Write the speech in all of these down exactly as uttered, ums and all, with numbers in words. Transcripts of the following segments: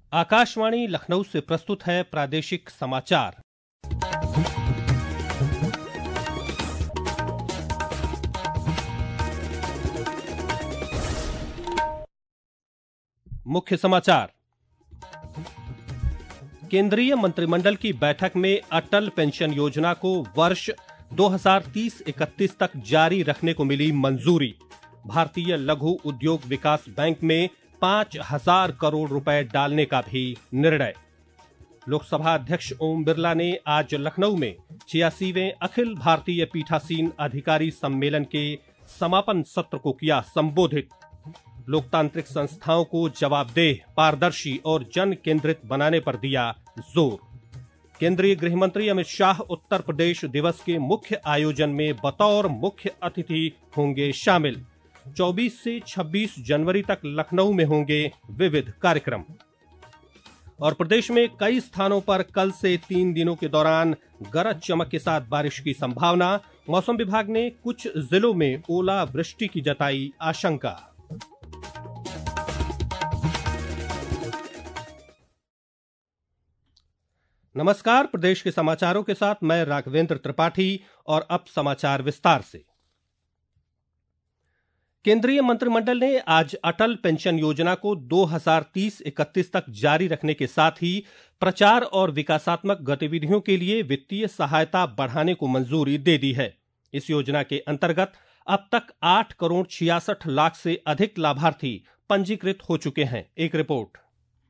आकाशवाणी लखनऊ से प्रस्तुत है प्रादेशिक समाचार। मुख्य समाचार। केंद्रीय मंत्रिमंडल की बैठक में अटल पेंशन योजना को वर्ष दो हज़ार तीस इकतीस तक जारी रखने को मिली मंजूरी। भारतीय लघु उद्योग विकास बैंक में पांच हजार करोड़ रुपए डालने का भी निर्णय। लोकसभा अध्यक्ष ओम बिरला ने आज लखनऊ में छियासीवें अखिल भारतीय पीठासीन अधिकारी सम्मेलन के समापन सत्र को किया संबोधित। लोकतांत्रिक संस्थाओं को जवाबदेह, पारदर्शी और जन केंद्रित बनाने पर दिया जोर। केंद्रीय गृह मंत्री अमित शाह उत्तर प्रदेश दिवस के मुख्य आयोजन में बतौर मुख्य अतिथि होंगे शामिल। चौबीस से छब्बीस जनवरी तक लखनऊ में होंगे विविध कार्यक्रम। और प्रदेश में कई स्थानों पर कल से तीन दिनों के दौरान गरज चमक के साथ बारिश की संभावना। मौसम विभाग ने कुछ जिलों में ओलावृष्टि की जताई आशंका। नमस्कार, प्रदेश के समाचारों के साथ मैं राघवेंद्र त्रिपाठी। और अब समाचार विस्तार से। केंद्रीय मंत्रिमंडल ने आज अटल पेंशन योजना को दो हज़ार तीस इकतीस तक जारी रखने के साथ ही प्रचार और विकासात्मक गतिविधियों के लिए वित्तीय सहायता बढ़ाने को मंजूरी दे दी है। इस योजना के अंतर्गत अब तक आठ करोड़ छियासठ लाख से अधिक लाभार्थी पंजीकृत हो चुके हैं। एक रिपोर्ट।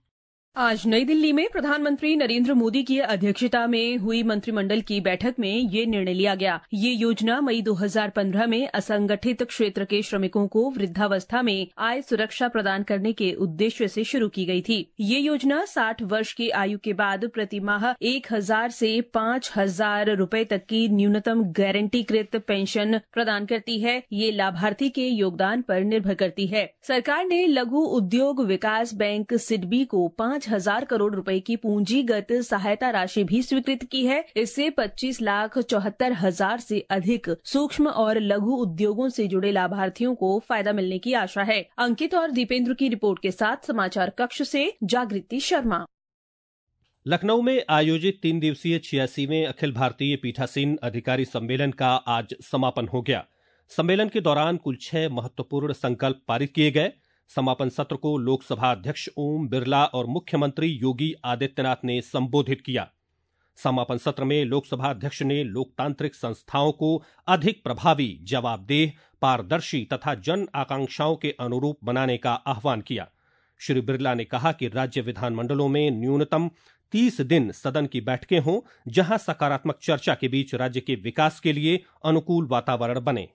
आज नई दिल्ली में प्रधानमंत्री नरेंद्र मोदी की अध्यक्षता में हुई मंत्रिमंडल की बैठक में ये निर्णय लिया गया। ये योजना मई दो हज़ार पंद्रह में असंगठित क्षेत्र के श्रमिकों को वृद्धावस्था में आय सुरक्षा प्रदान करने के उद्देश्य से शुरू की गई थी। ये योजना साठ वर्ष की आयु के बाद प्रति माह एक हजार से पाँच हजार रूपये तक की न्यूनतम गारंटीकृत पेंशन प्रदान करती है। ये लाभार्थी के योगदान पर निर्भर करती है। सरकार ने लघु उद्योग विकास बैंक सिडबी को पाँच हजार करोड़ रुपए की पूंजीगत सहायता राशि भी स्वीकृत की है। इससे पच्चीस लाख चौहत्तर हजार से अधिक सूक्ष्म और लघु उद्योगों से जुड़े लाभार्थियों को फायदा मिलने की आशा है। अंकित और दीपेंद्र की रिपोर्ट के साथ समाचार कक्ष से जागृति शर्मा। लखनऊ में आयोजित तीन दिवसीय छियासीवें अखिल भारतीय पीठासीन अधिकारी सम्मेलन का आज समापन हो गया। सम्मेलन के दौरान कुल छह महत्वपूर्ण संकल्प पारित किए गए। समापन सत्र को लोकसभा अध्यक्ष ओम बिरला और मुख्यमंत्री योगी आदित्यनाथ ने संबोधित किया। समापन सत्र में लोकसभा अध्यक्ष ने लोकतांत्रिक संस्थाओं को अधिक प्रभावी, जवाबदेह, पारदर्शी तथा जन आकांक्षाओं के अनुरूप बनाने का आह्वान किया। श्री बिरला ने कहा कि राज्य विधानमंडलों में न्यूनतम तीस दिन सदन की बैठकें हों, जहां सकारात्मक चर्चा के बीच राज्य के विकास के लिए अनुकूल वातावरण बने।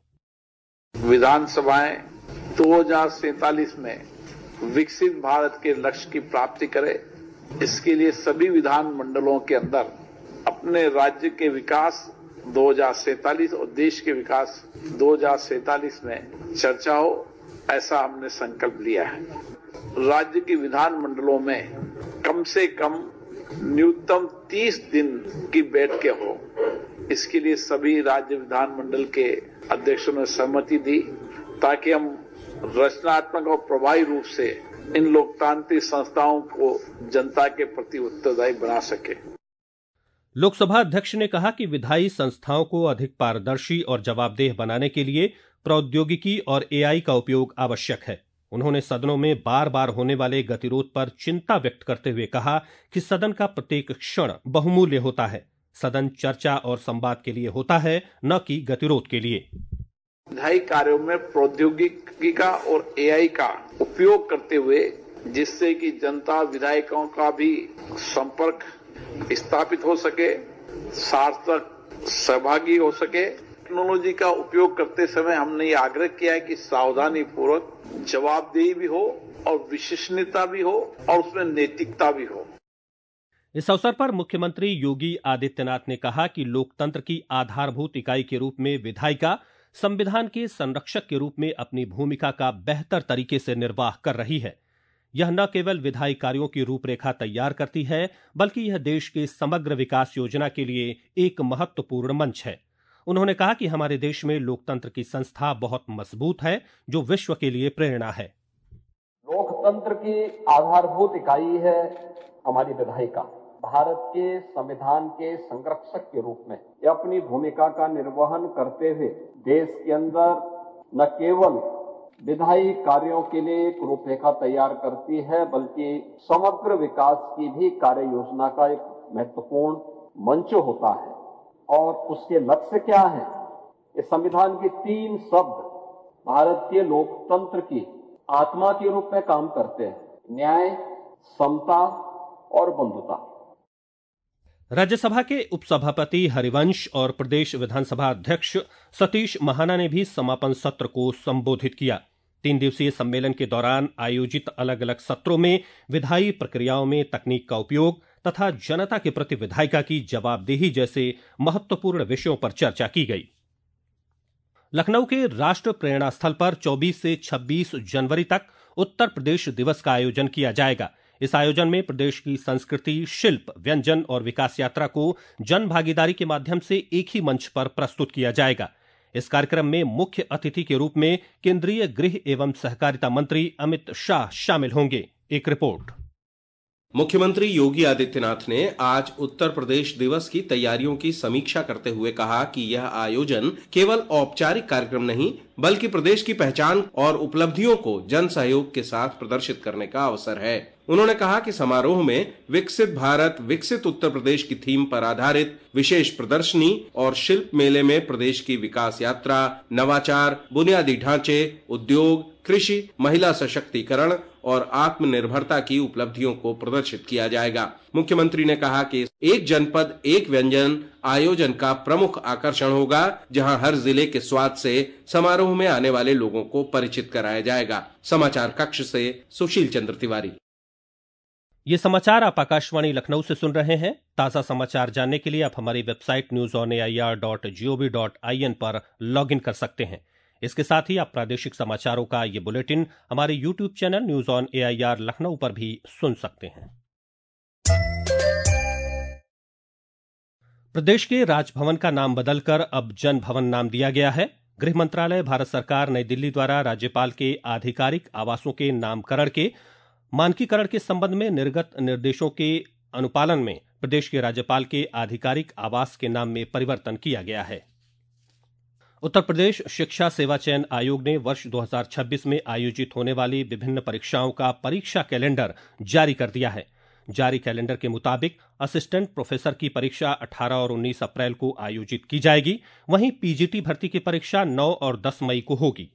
विधानसभाएं दो हज़ार सैंतालीस में विकसित भारत के लक्ष्य की प्राप्ति करे, इसके लिए सभी विधान मंडलों के अंदर अपने राज्य के विकास दो हज़ार सैंतालीस और देश के विकास दो हज़ार सैंतालीस में चर्चा हो, ऐसा हमने संकल्प लिया है। राज्य के विधान मंडलों में कम से कम न्यूनतम तीस दिन की बैठकें हो, इसके लिए सभी राज्य विधान मंडल के अध्यक्षों ने सहमति दी, ताकि हम रचनात्मक और प्रभावी रूप से इन लोकतांत्रिक संस्थाओं को जनता के प्रति उत्तरदायी बना सके। लोकसभा अध्यक्ष ने कहा कि विधायी संस्थाओं को अधिक पारदर्शी और जवाबदेह बनाने के लिए प्रौद्योगिकी और एआई का उपयोग आवश्यक है। उन्होंने सदनों में बार बार होने वाले गतिरोध पर चिंता व्यक्त करते हुए कहा कि सदन का प्रत्येक क्षण बहुमूल्य होता है। सदन चर्चा और संवाद के लिए होता है, न कि गतिरोध के लिए। विधायी कार्यों में प्रौद्योगिकी का और एआई का उपयोग करते हुए, जिससे कि जनता विधायकों का भी संपर्क स्थापित हो सके, सार्थक सहभागी हो सके। टेक्नोलॉजी का उपयोग करते समय हमने ये आग्रह किया है कि सावधानी पूर्वक जवाबदेही भी हो और विश्वसनीयता भी हो और उसमें नैतिकता भी हो। इस अवसर पर मुख्यमंत्री योगी आदित्यनाथ ने कहा कि लोकतंत्र की आधारभूत इकाई के रूप में विधायिका संविधान के संरक्षक के रूप में अपनी भूमिका का बेहतर तरीके से निर्वाह कर रही है। यह न केवल विधायी कार्यों की रूपरेखा तैयार करती है, बल्कि यह देश के समग्र विकास योजना के लिए एक महत्वपूर्ण मंच है। उन्होंने कहा कि हमारे देश में लोकतंत्र की संस्था बहुत मजबूत है, जो विश्व के लिए प्रेरणा है। लोकतंत्र लोकतंत्र की आधारभूत इकाई है हमारी विधायिका। भारत के संविधान के संरक्षक के रूप में ये अपनी भूमिका का निर्वहन करते हुए देश के अंदर न केवल विधायी कार्यों के लिए एक रूपरेखा तैयार करती है, बल्कि समग्र विकास की भी कार्य योजना का एक महत्वपूर्ण मंच होता है। और उसके लक्ष्य क्या है? इस संविधान के तीन शब्द भारत के लोकतंत्र की आत्मा के रूप में काम करते हैं: न्याय, समता और बंधुता। राज्यसभा के उपसभापति हरिवंश और प्रदेश विधानसभा अध्यक्ष सतीश महाना ने भी समापन सत्र को संबोधित किया। तीन दिवसीय सम्मेलन के दौरान आयोजित अलग अलग सत्रों में विधायी प्रक्रियाओं में तकनीक का उपयोग तथा जनता के प्रति विधायिका की जवाबदेही जैसे महत्वपूर्ण विषयों पर चर्चा की गई। लखनऊ के राष्ट्र प्रेरणा स्थल पर चौबीस से छब्बीस जनवरी तक उत्तर प्रदेश दिवस का आयोजन किया जाएगा। इस आयोजन में प्रदेश की संस्कृति, शिल्प, व्यंजन और विकास यात्रा को जन भागीदारी के माध्यम से एक ही मंच पर प्रस्तुत किया जाएगा। इस कार्यक्रम में मुख्य अतिथि के रूप में केंद्रीय गृह एवं सहकारिता मंत्री अमित शाह शामिल होंगे। एक रिपोर्ट। मुख्यमंत्री योगी आदित्यनाथ ने आज उत्तर प्रदेश दिवस की तैयारियों की समीक्षा करते हुए कहा कि यह आयोजन केवल औपचारिक कार्यक्रम नहीं, बल्कि प्रदेश की पहचान और उपलब्धियों को जन सहयोग के साथ प्रदर्शित करने का अवसर है। उन्होंने कहा कि समारोह में विकसित भारत विकसित उत्तर प्रदेश की थीम पर आधारित विशेष प्रदर्शनी और शिल्प मेले में प्रदेश की विकास यात्रा, नवाचार, बुनियादी ढांचे, उद्योग, कृषि, महिला सशक्तिकरण और आत्मनिर्भरता की उपलब्धियों को प्रदर्शित किया जाएगा। मुख्यमंत्री ने कहा कि एक जनपद एक व्यंजन आयोजन का प्रमुख आकर्षण होगा, जहां हर जिले के स्वाद से समारोह में आने वाले लोगों को परिचित कराया जाएगा। समाचार कक्ष से सुशील चंद्र तिवारी। ये समाचार आप आकाशवाणी लखनऊ से सुन रहे हैं। ताजा समाचार जानने के लिए आप हमारी website news on A I R dot G O V dot I N पर लॉग इन कर सकते हैं। इसके साथ ही आप प्रादेशिक समाचारों का ये बुलेटिन हमारे YouTube channel news on A I R Lucknow पर भी सुन सकते हैं। प्रदेश के राजभवन का नाम बदलकर अब जन भवन नाम दिया गया है। गृह मंत्रालय, भारत सरकार, नई दिल्ली द्वारा राज्यपाल के आधिकारिक आवासों के नामकरण के मानकीकरण के संबंध में निर्गत निर्देशों के अनुपालन में प्रदेश के राज्यपाल के आधिकारिक आवास के नाम में परिवर्तन किया गया है। उत्तर प्रदेश शिक्षा सेवा चयन आयोग ने वर्ष दो हज़ार छब्बीस में आयोजित होने वाली विभिन्न परीक्षाओं का परीक्षा कैलेंडर जारी कर दिया है। जारी कैलेंडर के मुताबिक असिस्टेंट प्रोफेसर की परीक्षा अठारह और उन्नीस अप्रैल को आयोजित की जाएगी। वहीं पीजीटी भर्ती की परीक्षा नौ और दस मई को होगी।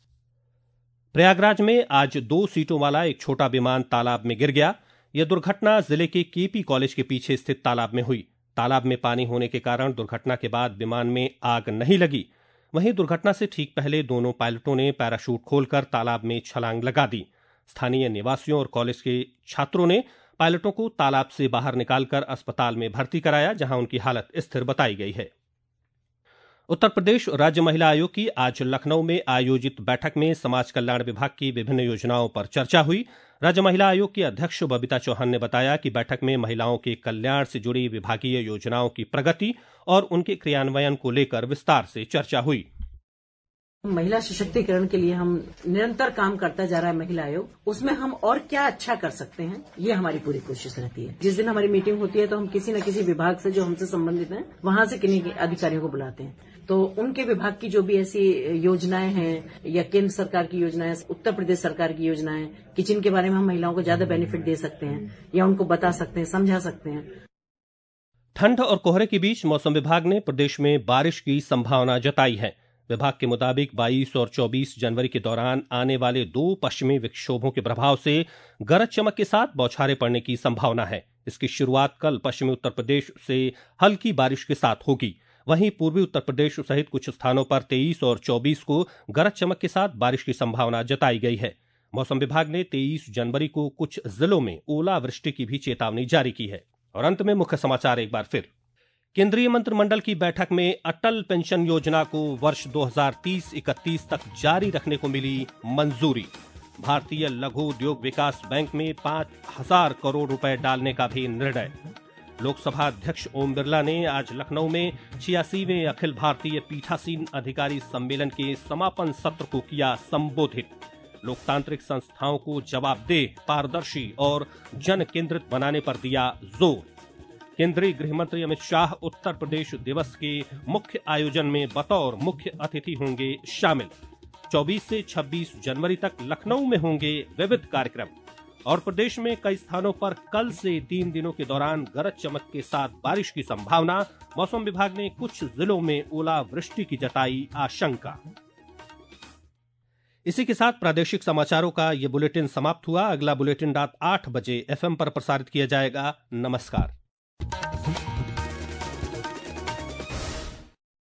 प्रयागराज में आज दो सीटों वाला एक छोटा विमान तालाब में गिर गया। यह दुर्घटना जिले के केपी कॉलेज के पीछे स्थित तालाब में हुई। तालाब में पानी होने के कारण दुर्घटना के बाद विमान में आग नहीं लगी। वहीं दुर्घटना से ठीक पहले दोनों पायलटों ने पैराशूट खोलकर तालाब में छलांग लगा दी। स्थानीय निवासियों और कॉलेज के छात्रों ने पायलटों को तालाब से बाहर निकालकर अस्पताल में भर्ती कराया, जहां उनकी हालत स्थिर बताई गई है। उत्तर प्रदेश राज्य महिला आयोग की आज लखनऊ में आयोजित बैठक में समाज कल्याण विभाग की विभिन्न योजनाओं पर चर्चा हुई। राज्य महिला आयोग की अध्यक्ष बबीता चौहान ने बताया कि बैठक में महिलाओं के कल्याण से जुड़ी विभागीय योजनाओं की प्रगति और उनके क्रियान्वयन को लेकर विस्तार से चर्चा हुई। महिला सशक्तिकरण के लिए हम निरंतर काम करता जा रहा है महिला आयोग। उसमें हम और क्या अच्छा कर सकते हैं, ये हमारी पूरी कोशिश रहती है। जिस दिन हमारी मीटिंग होती है तो हम किसी न किसी विभाग से जो हमसे संबंधित हैं वहां से किन्हीं अधिकारियों को बुलाते हैं, तो उनके विभाग की जो भी ऐसी योजनाएं हैं या केंद्र सरकार की योजनाएं, उत्तर प्रदेश सरकार की योजनाएं कि जिनके बारे में हम महिलाओं को ज्यादा बेनिफिट दे सकते हैं या उनको बता सकते हैं, समझा सकते हैं। ठंड और कोहरे के बीच मौसम विभाग ने प्रदेश में बारिश की संभावना जताई है। विभाग के मुताबिक बाईस और चौबीस जनवरी के दौरान आने वाले दो पश्चिमी विक्षोभों के प्रभाव से गरज चमक के साथ बौछारें पड़ने की संभावना है। इसकी शुरुआत कल पश्चिमी उत्तर प्रदेश से हल्की बारिश के साथ होगी। वहीं पूर्वी उत्तर प्रदेश सहित कुछ स्थानों पर तेईस और चौबीस को गरज चमक के साथ बारिश की संभावना जताई गई है। मौसम विभाग ने तेईस जनवरी को कुछ जिलों में ओलावृष्टि की भी चेतावनी जारी की है। और अंत में मुख्य समाचार एक बार फिर। केंद्रीय मंत्रिमंडल की बैठक में अटल पेंशन योजना को वर्ष दो हज़ार तीस इकतीस तक जारी रखने को मिली मंजूरी। भारतीय लघु उद्योग विकास बैंक में पांच हजार करोड़ रुपए डालने का भी निर्णय। लोकसभा अध्यक्ष ओम बिरला ने आज लखनऊ में छियासीवें अखिल भारतीय पीठासीन अधिकारी सम्मेलन के समापन सत्र को किया संबोधित। लोकतांत्रिक संस्थाओं को जवाबदेह, पारदर्शी और जन केंद्रित बनाने पर दिया जोर। केंद्रीय गृह मंत्री अमित शाह उत्तर प्रदेश दिवस के मुख्य आयोजन में बतौर मुख्य अतिथि होंगे शामिल। चौबीस से छब्बीस जनवरी तक लखनऊ में होंगे विविध कार्यक्रम। और प्रदेश में कई स्थानों पर कल से तीन दिनों के दौरान गरज चमक के साथ बारिश की संभावना। मौसम विभाग ने कुछ जिलों में ओलावृष्टि की जताई आशंका। इसी के साथ प्रादेशिक समाचारों का ये बुलेटिन समाप्त हुआ। अगला बुलेटिन रात आठ बजे एफएम पर प्रसारित किया जाएगा। नमस्कार।